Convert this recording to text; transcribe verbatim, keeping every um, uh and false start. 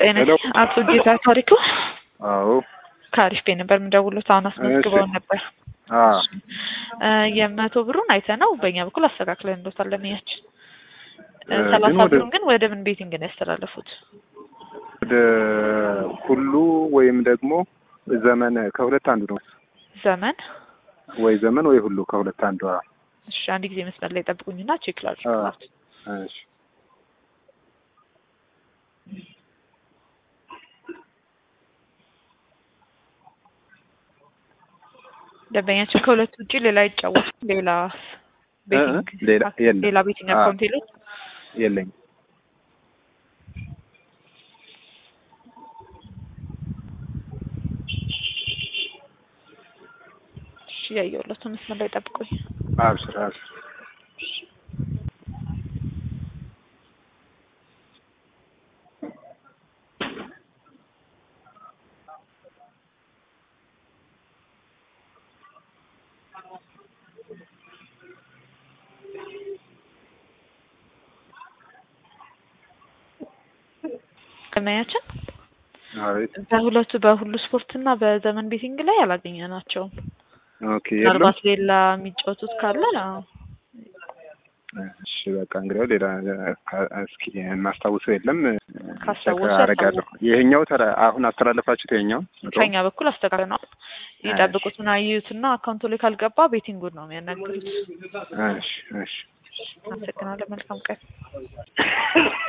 ጤና አቶ ጌታ ታሪኩ አዎ ካሪፍ ቤት ነበር የምደውለው አሁን አስመዝግበው ነበር አዎ የመቶ ብሩን አይተነው በእኛ በኩል አስተካክለን እንደታለ ለሚያች ሰላሳ ብሩን ግን ወደ ምን ቤቲንግ ነው ያስተላለፉት ወደ ሁሉ ወይም ደግሞ ዘመን ከሁለት አንዱ ነው ዘመን ወይ ዘመን ወይ ሁሉ ከሁለት አንዱ እሺ አንድ ጊዜ መስመር ላይ ጠብቁኝና ቼክ ላድርግ እሺ ደንበኛችን ከሁለት ውጪ ሌላ ይጫወት ሌላ ቤቲንግ ሌላ የለም ሌላ ቤቲንግ አካውንት የለም የለኝም እሺ ያየሁለት መስመር ላይ ጠብቁኝ አብሽር አብሽር ከመያችን አሪፍ በሁለቱ በሁሉ ስፖርትና በዘመን ቤቲንግ ላይ አላገኘናቸው ኦኬ ምናልባት ሌላ የሚጫወቱት ካለ እሺ በቃ እንግዲህ ሌላ እስኪ እናስታውሰው የለም ካስታወሱ አረጋለሁ ይሄኛው አሁን አስተላለፋችሁት ይሄኛው ከኛ በኩል አስተካክለናል ይጠብቁትና አዩትና አካውንቱ ላይ ካልገባ ቤቲንጉን ነው የሚያናግሩት እሺ እሺ አመሰግናለሁ መልካም ቀን